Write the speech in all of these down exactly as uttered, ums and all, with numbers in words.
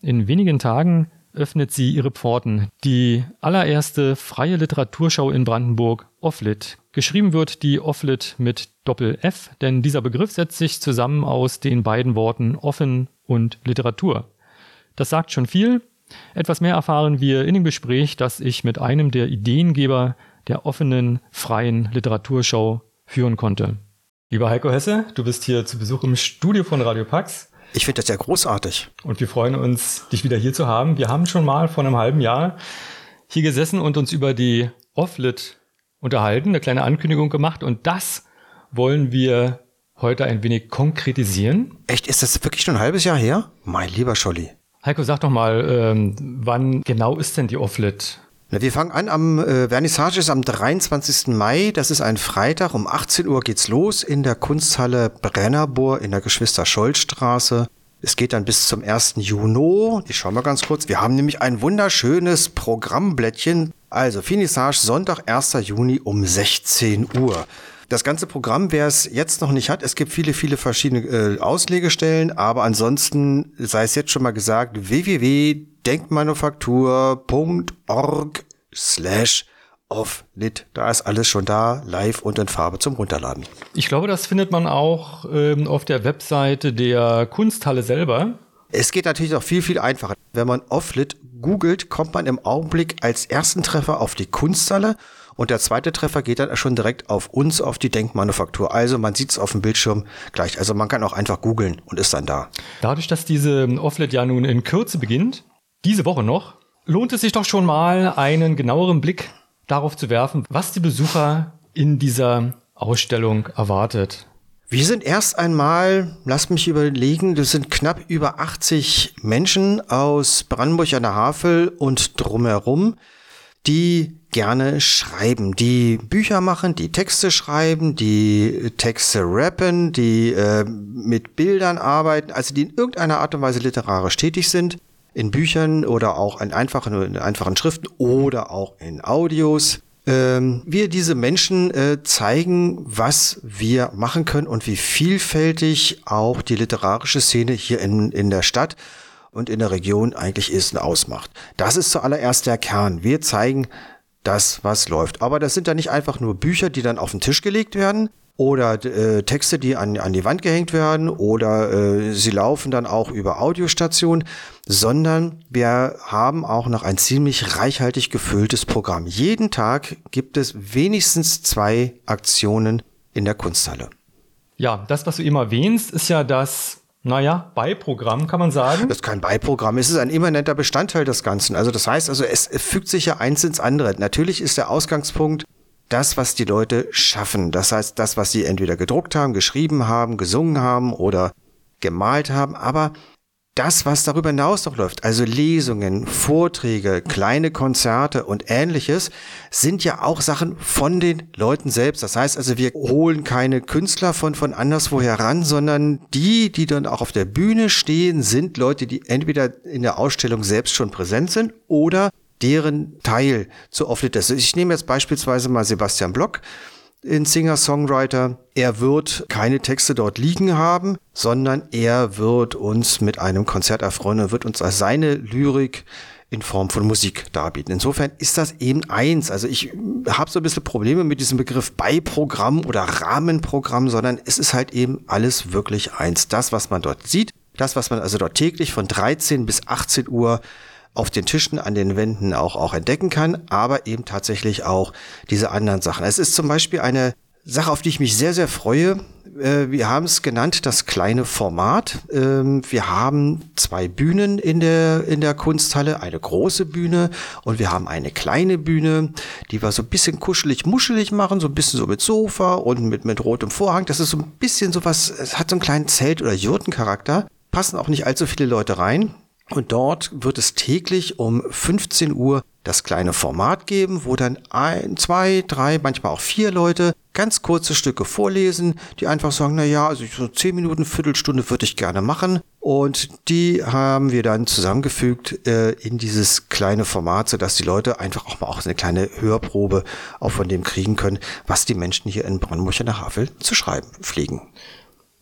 In wenigen Tagen öffnet sie ihre Pforten. Die allererste freie Literaturschau in Brandenburg, Offlit. Geschrieben wird die Offlit mit Doppel-F, denn dieser Begriff setzt sich zusammen aus den beiden Worten offen und Literatur. Das sagt schon viel. Etwas mehr erfahren wir in dem Gespräch, das ich mit einem der Ideengeber der offenen, freien Literaturschau führen konnte. Lieber Heiko Hesse, du bist hier zu Besuch im Studio von Radio Pax. Ich finde das ja großartig. Und wir freuen uns, dich wieder hier zu haben. Wir haben schon mal vor einem halben Jahr hier gesessen und uns über die Offlit unterhalten, eine kleine Ankündigung gemacht. Und das wollen wir heute ein wenig konkretisieren. Echt? Ist das wirklich schon ein halbes Jahr her? Mein lieber Scholli. Heiko, sag doch mal, ähm, wann genau ist denn die Offlit? Na, wir fangen an, am äh, Vernissage ist am dreiundzwanzigsten Mai, das ist ein Freitag, um achtzehn Uhr geht's los in der Kunsthalle Brennerbohr in der Geschwister-Scholl-Straße. Es geht dann bis zum ersten Juni. Ich schau mal ganz kurz. Wir haben nämlich ein wunderschönes Programmblättchen. Also Vernissage Sonntag, ersten Juni um sechzehn Uhr. Das ganze Programm, wer es jetzt noch nicht hat, es gibt viele, viele verschiedene äh, Auslegestellen, aber ansonsten sei es jetzt schon mal gesagt, w w w punkt denkmanufaktur punkt org slash offlit. Da ist alles schon da, live und in Farbe zum Runterladen. Ich glaube, das findet man auch ähm, auf der Webseite der Kunsthalle selber. Es geht natürlich noch viel, viel einfacher. Wenn man Offlit googelt, kommt man im Augenblick als ersten Treffer auf die Kunsthalle und der zweite Treffer geht dann schon direkt auf uns, auf die Denkmanufaktur. Also man sieht es auf dem Bildschirm gleich. Also man kann auch einfach googeln und ist dann da. Dadurch, dass diese Offlit ja nun in Kürze beginnt, diese Woche noch, lohnt es sich doch schon mal, einen genaueren Blick darauf zu werfen, was die Besucher in dieser Ausstellung erwartet. Wir sind erst einmal, lasst mich überlegen, das sind knapp über achtzig Menschen aus Brandenburg an der Havel und drumherum, die gerne schreiben, die Bücher machen, die Texte schreiben, die Texte rappen, die äh, mit Bildern arbeiten, also die in irgendeiner Art und Weise literarisch tätig sind, in Büchern oder auch in einfachen, in einfachen Schriften oder auch in Audios. Ähm, wir diese Menschen äh, zeigen, was wir machen können und wie vielfältig auch die literarische Szene hier in, in der Stadt und in der Region eigentlich ist und ausmacht. Das ist zuallererst der Kern. Wir zeigen das, was läuft. Aber das sind dann nicht einfach nur Bücher, die dann auf den Tisch gelegt werden oder äh, Texte, die an, an die Wand gehängt werden oder äh, sie laufen dann auch über Audiostationen, sondern wir haben auch noch ein ziemlich reichhaltig gefülltes Programm. Jeden Tag gibt es wenigstens zwei Aktionen in der Kunsthalle. Ja, das, was du eben erwähnst, ist ja das, naja, Beiprogramm, kann man sagen. Das ist kein Beiprogramm, es ist ein immanenter Bestandteil des Ganzen. Also das heißt, also es, es fügt sich ja eins ins andere. Natürlich ist der Ausgangspunkt das, was die Leute schaffen. Das heißt, das, was sie entweder gedruckt haben, geschrieben haben, gesungen haben oder gemalt haben. Aber das, was darüber hinaus noch läuft, also Lesungen, Vorträge, kleine Konzerte und Ähnliches, sind ja auch Sachen von den Leuten selbst. Das heißt also, wir holen keine Künstler von, von anderswoher ran, sondern die, die dann auch auf der Bühne stehen, sind Leute, die entweder in der Ausstellung selbst schon präsent sind oder deren Teil zu Offlit ist. Ich nehme jetzt beispielsweise mal Sebastian Block, ein Singer-Songwriter. Er wird keine Texte dort liegen haben, sondern er wird uns mit einem Konzert erfreuen und wird uns seine Lyrik in Form von Musik darbieten. Insofern ist das eben eins. Also ich habe so ein bisschen Probleme mit diesem Begriff Beiprogramm oder Rahmenprogramm, sondern es ist halt eben alles wirklich eins. Das, was man dort sieht, das, was man also dort täglich von dreizehn bis achtzehn Uhr auf den Tischen, an den Wänden auch, auch entdecken kann, aber eben tatsächlich auch diese anderen Sachen. Es ist zum Beispiel eine Sache, auf die ich mich sehr, sehr freue. Wir haben es genannt, das kleine Format. Wir haben zwei Bühnen in der, in der Kunsthalle, eine große Bühne und wir haben eine kleine Bühne, die wir so ein bisschen kuschelig, muschelig machen, so ein bisschen so mit Sofa und mit, mit rotem Vorhang. Das ist so ein bisschen sowas, es hat so einen kleinen Zelt- oder Jurtencharakter. Passen auch nicht allzu viele Leute rein. Und dort wird es täglich um fünfzehn Uhr das kleine Format geben, wo dann ein, zwei, drei, manchmal auch vier Leute ganz kurze Stücke vorlesen, die einfach sagen, na ja, also so zehn Minuten, Viertelstunde würde ich gerne machen. Und die haben wir dann zusammengefügt äh, in dieses kleine Format, sodass die Leute einfach auch mal auch eine kleine Hörprobe auch von dem kriegen können, was die Menschen hier in Brandenburg an der Havel zu schreiben pflegen.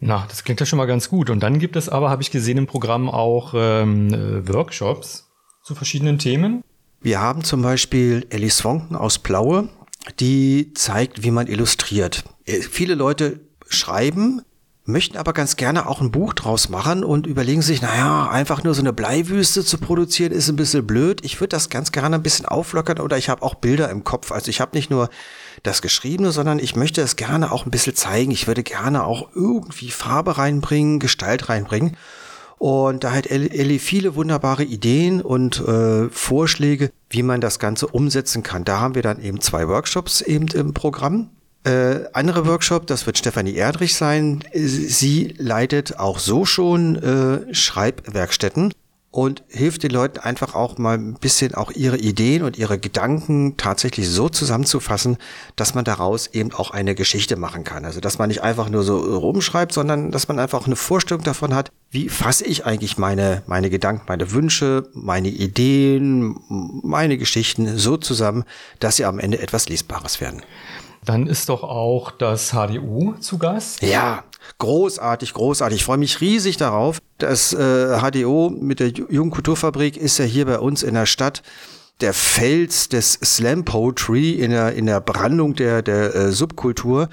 Na, das klingt ja schon mal ganz gut. Und dann gibt es aber, habe ich gesehen im Programm, auch ähm, Workshops zu verschiedenen Themen. Wir haben zum Beispiel Ellie Swanken aus Plaue, die zeigt, wie man illustriert. Viele Leute schreiben, möchten aber ganz gerne auch ein Buch draus machen und überlegen sich, naja, einfach nur so eine Bleiwüste zu produzieren, ist ein bisschen blöd. Ich würde das ganz gerne ein bisschen auflockern oder ich habe auch Bilder im Kopf. Also ich habe nicht nur das Geschriebene, sondern ich möchte es gerne auch ein bisschen zeigen. Ich würde gerne auch irgendwie Farbe reinbringen, Gestalt reinbringen. Und da hat Ellie viele wunderbare Ideen und äh, Vorschläge, wie man das Ganze umsetzen kann. Da haben wir dann eben zwei Workshops eben im Programm. Äh, andere Workshop, das wird Stefanie Erdrich sein. Sie leitet auch so schon äh, Schreibwerkstätten und hilft den Leuten einfach auch mal ein bisschen auch ihre Ideen und ihre Gedanken tatsächlich so zusammenzufassen, dass man daraus eben auch eine Geschichte machen kann. Also dass man nicht einfach nur so rumschreibt, sondern dass man einfach eine Vorstellung davon hat, wie fasse ich eigentlich meine, meine Gedanken, meine Wünsche, meine Ideen, meine Geschichten so zusammen, dass sie am Ende etwas Lesbares werden. Dann ist doch auch das H D U zu Gast. Ja, großartig, großartig. Ich freue mich riesig darauf. Das äh, H D O mit der Jugendkulturfabrik ist ja hier bei uns in der Stadt der Fels des Slam Poetry in der, in der Brandung der, der äh, Subkultur.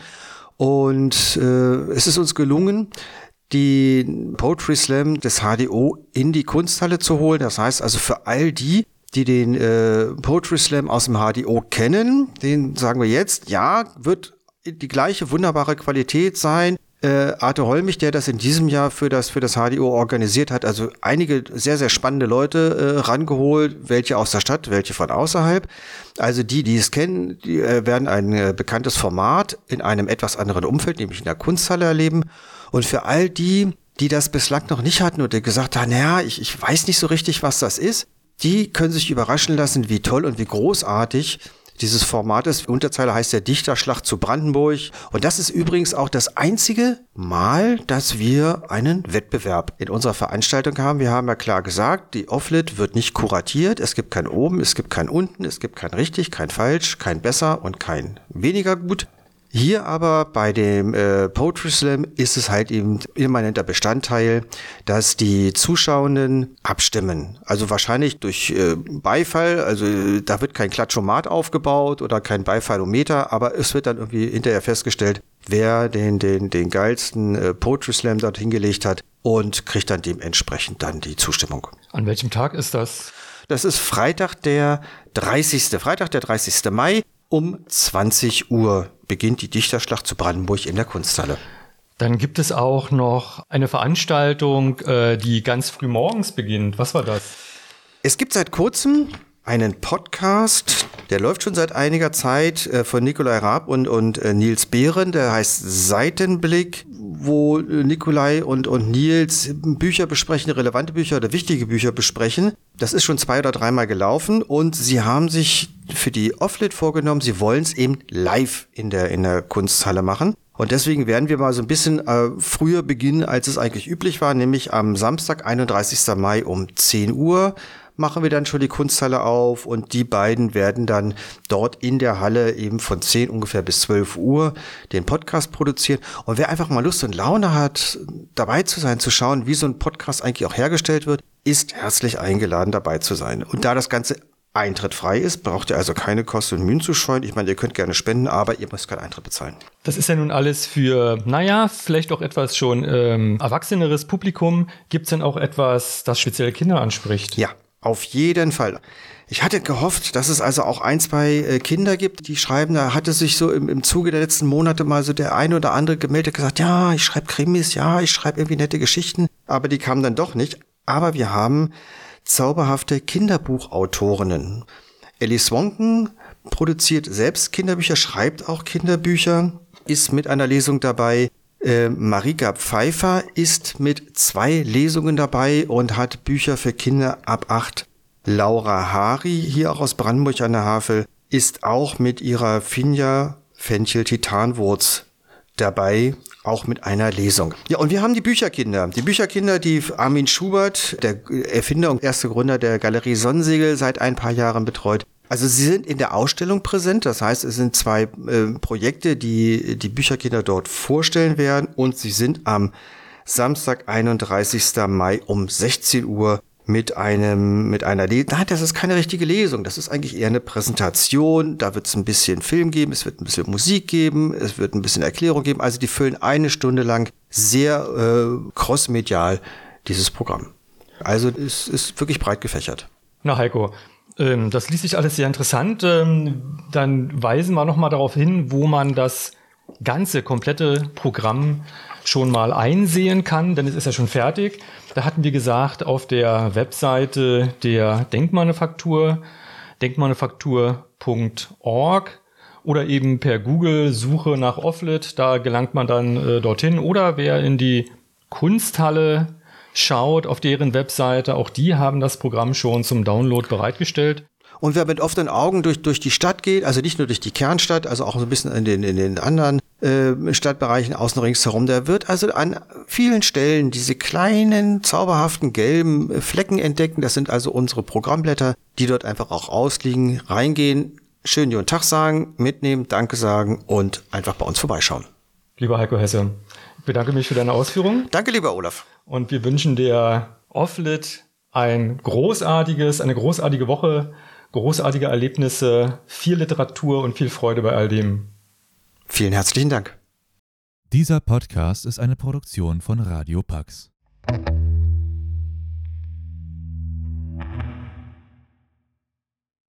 Und äh, es ist uns gelungen, die Poetry Slam des H D O in die Kunsthalle zu holen. Das heißt also für all die, die den äh, Poetry Slam aus dem H D O kennen, den sagen wir jetzt, ja, wird die gleiche wunderbare Qualität sein. Äh, Arte Holmich, der das in diesem Jahr für das für das H D O organisiert hat, also einige sehr, sehr spannende Leute äh, rangeholt, welche aus der Stadt, welche von außerhalb. Also die, die es kennen, die äh, werden ein äh, bekanntes Format in einem etwas anderen Umfeld, nämlich in der Kunsthalle erleben. Und für all die, die das bislang noch nicht hatten und die gesagt haben, naja, ich, ich weiß nicht so richtig, was das ist, die können sich überraschen lassen, wie toll und wie großartig dieses Format ist. Die Unterzeile heißt der Dichterschlacht zu Brandenburg. Und das ist übrigens auch das einzige Mal, dass wir einen Wettbewerb in unserer Veranstaltung haben. Wir haben ja klar gesagt, die Offlit wird nicht kuratiert. Es gibt kein Oben, es gibt kein Unten, es gibt kein Richtig, kein Falsch, kein Besser und kein weniger gut. Hier aber bei dem äh, Poetry Slam ist es halt eben immanenter Bestandteil, dass die Zuschauenden abstimmen. Also wahrscheinlich durch äh, Beifall, also da wird kein Klatschomat aufgebaut oder kein Beifallometer, aber es wird dann irgendwie hinterher festgestellt, wer den, den, den geilsten äh, Poetry Slam dort hingelegt hat und kriegt dann dementsprechend dann die Zustimmung. An welchem Tag ist das? Das ist Freitag der dreißigste Freitag der dreißigste Mai. Um zwanzig Uhr beginnt die Dichterschlacht zu Brandenburg in der Kunsthalle. Dann gibt es auch noch eine Veranstaltung, die ganz früh morgens beginnt. Was war das? Es gibt seit kurzem einen Podcast, der läuft schon seit einiger Zeit von Nikolai Raab und, und Nils Behren, der heißt Seitenblick, wo Nikolai und, und Nils Bücher besprechen, relevante Bücher oder wichtige Bücher besprechen. Das ist schon zwei oder dreimal gelaufen und sie haben sich für die Offlit vorgenommen, sie wollen es eben live in der, in der Kunsthalle machen. Und deswegen werden wir mal so ein bisschen äh, früher beginnen, als es eigentlich üblich war, nämlich am Samstag, einunddreißigsten Mai um zehn Uhr machen wir dann schon die Kunsthalle auf und die beiden werden dann dort in der Halle eben von zehn ungefähr bis zwölf Uhr den Podcast produzieren. Und wer einfach mal Lust und Laune hat, dabei zu sein, zu schauen, wie so ein Podcast eigentlich auch hergestellt wird, ist herzlich eingeladen, dabei zu sein. Und da das Ganze eintrittfrei ist, braucht ihr also keine Kosten und Mühen zu scheuen. Ich meine, ihr könnt gerne spenden, aber ihr müsst keinen Eintritt bezahlen. Das ist ja nun alles für, naja, vielleicht auch etwas schon ähm, erwachseneres Publikum. Gibt es denn auch etwas, das speziell Kinder anspricht? Ja, auf jeden Fall. Ich hatte gehofft, dass es also auch ein, zwei äh, Kinder gibt, die schreiben. Da hatte sich so im, im Zuge der letzten Monate mal so der eine oder andere gemeldet, gesagt, ja, ich schreibe Krimis, ja, ich schreibe irgendwie nette Geschichten. Aber die kamen dann doch nicht. Aber wir haben zauberhafte Kinderbuchautorinnen. Ellie Swanken produziert selbst Kinderbücher, schreibt auch Kinderbücher, ist mit einer Lesung dabei. Äh, Marika Pfeiffer ist mit zwei Lesungen dabei und hat Bücher für Kinder ab acht. Laura Hari, hier auch aus Brandenburg an der Havel, ist auch mit ihrer Finja Fenchel Titanwurz dabei, auch mit einer Lesung. Ja, und wir haben die Bücherkinder. Die Bücherkinder, die Armin Schubert, der Erfinder und erste Gründer der Galerie Sonnensegel, seit ein paar Jahren betreut. Also sie sind in der Ausstellung präsent, das heißt, es sind zwei äh, Projekte, die die Bücherkinder dort vorstellen werden und sie sind am Samstag, einunddreißigsten Mai um sechzehn Uhr mit einem, mit einer Lesung. Nein, das ist keine richtige Lesung, das ist eigentlich eher eine Präsentation, da wird es ein bisschen Film geben, es wird ein bisschen Musik geben, es wird ein bisschen Erklärung geben, also die füllen eine Stunde lang sehr äh, crossmedial dieses Programm. Also es ist wirklich breit gefächert. Na Heiko, ähm, das liest sich alles sehr interessant. Ähm, dann weisen wir nochmal darauf hin, wo man das ganze, komplette Programm schon mal einsehen kann, denn es ist ja schon fertig. Da hatten wir gesagt, auf der Webseite der Denkmanufaktur, denkmanufaktur punkt org oder eben per Google-Suche nach Offlit, da gelangt man dann äh, dorthin. Oder wer in die Kunsthalle schaut, auf deren Webseite, auch die haben das Programm schon zum Download bereitgestellt. Und wer mit offenen Augen durch, durch die Stadt geht, also nicht nur durch die Kernstadt, also auch so ein bisschen in den, in den anderen äh, Stadtbereichen außen ringsherum, der wird also an vielen Stellen diese kleinen, zauberhaften gelben Flecken entdecken. Das sind also unsere Programmblätter, die dort einfach auch ausliegen, reingehen, schönen guten Tag sagen, mitnehmen, Danke sagen und einfach bei uns vorbeischauen. Lieber Heiko Hesse, ich bedanke mich für deine Ausführungen. Danke, lieber Olaf. Und wir wünschen der Offlit ein großartiges, eine großartige Woche, großartige Erlebnisse, viel Literatur und viel Freude bei all dem. Vielen herzlichen Dank. Dieser Podcast ist eine Produktion von Radio Pax.